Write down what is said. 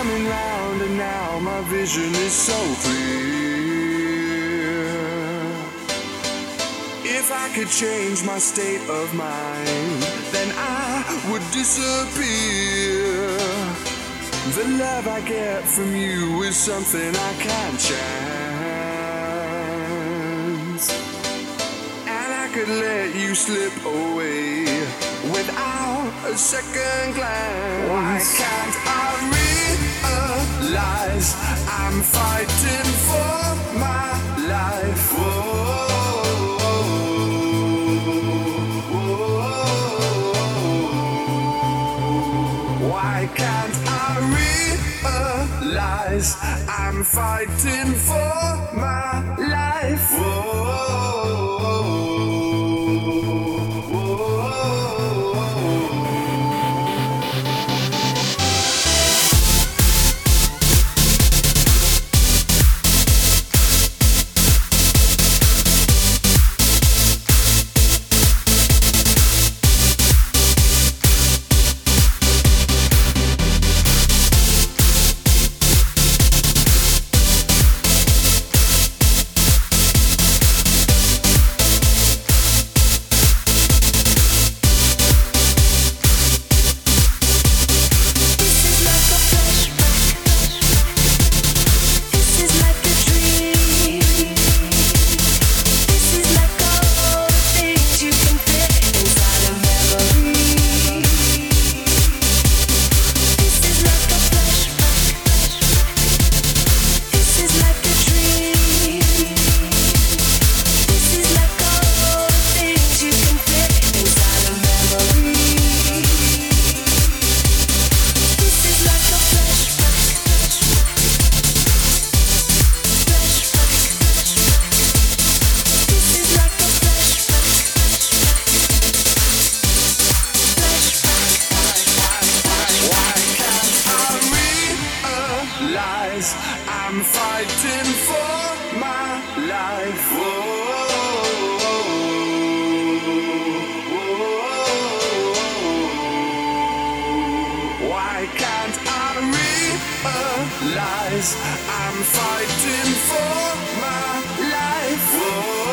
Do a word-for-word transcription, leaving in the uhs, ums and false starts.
coming round and now my vision is so clear. If I could change my state of mind, then I would disappear. The love I get from you is something I can't chance, and I could let you slip away without a second glance. Why can't I realize I'm fighting for my life? Whoa. Why can't I realize I'm fighting for my life? Whoa. I'm fighting for my life. Whoa. Why can't I realize I'm fighting for my life? Whoa.